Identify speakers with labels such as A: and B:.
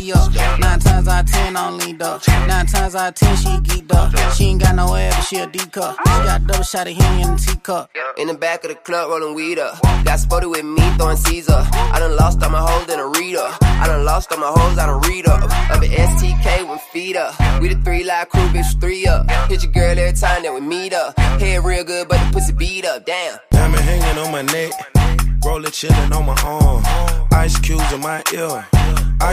A: she up. 9 times out of 10, I don't lean up. 9 times out of 10, she geeked up. She ain't got no ass, but she a D-cup. She got a double shot of Henny in the teacup.
B: In the back of the club, rolling weed up. Got spotted with me, throwing Caesar. I done lost all my hoes in a reader. I done lost all my hoes, I done read up. Up at STK with feet up. We the 3 live crew, bitch, 3 up. Hit your girl every time that we meet up. Head real good, but the pussy beat up, damn.
C: Diamond hanging on my neck. Roller chillin' on my arm. Ice cubes in my ear.